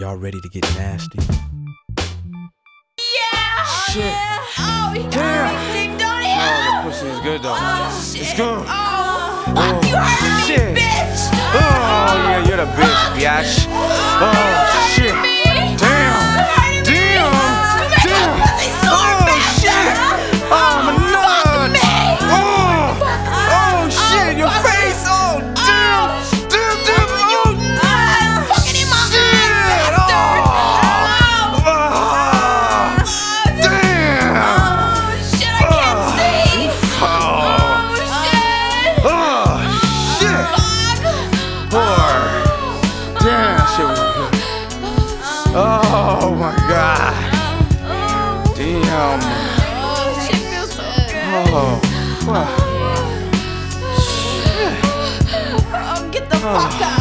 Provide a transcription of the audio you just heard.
Y'all ready to get nasty? Yeah! Shit. Oh, he got everything, don't he? Oh, the pussy is good though. Oh, shit. It's good. Oh, fuck, you hurt shit. me, bitch! Oh, yeah, you're the bitch, biatch. Oh, shit. Damn. Oh, my nut. Oh, shit, your face. Oh, damn. Fucking in my Shit. Damn. Oh, shit, I can't see! Oh, shit! Oh, shit. Fuck! Poor. Damn, that shit was good. Oh, my God. Damn. Oh, shit feels so good. Oh, fuck. Oh, get the fuck out.